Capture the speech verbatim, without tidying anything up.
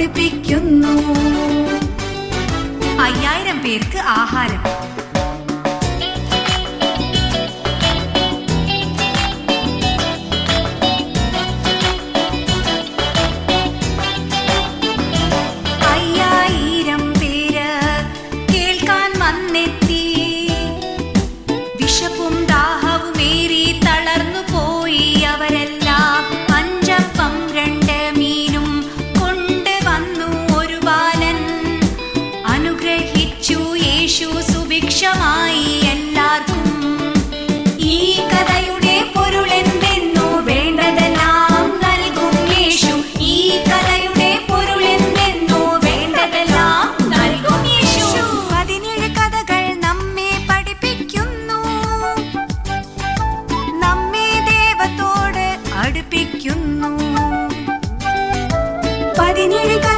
പഠിപ്പിക്കുന്നു. അയ്യായിരം പേർക്ക് ആഹാരം. അയ്യായിരം പേര് കേൾക്കാൻ വന്നെത്തി. വിശപ്പും ദാഹവുമേറി തളർന്നു പോയി അവരെല്ലാം. അഞ്ചപ്പം രണ്ട് മീനും കൊണ്ട് വന്നു ഒരു ബാലൻ. അനുഗ്രഹിച്ചു യേശു സുഭിക്ഷമായി എല്ലാവർക്കും. ഈ കഥയുടെ പൊരുളെന്തെന്നു വേണ്ടതെല്ലാം നൽകും യേശു. ഈ കഥയുടെ പൊരുളെന്തെന്നു വേണ്ടതെല്ലാം നൽകും യേശു. പതിനേഴ് കഥകൾ നമ്മെ പഠിപ്പിക്കുന്നു, നമ്മെ ദൈവത്തോട് അടുപ്പിക്കുന്നു. പതിനേഴ്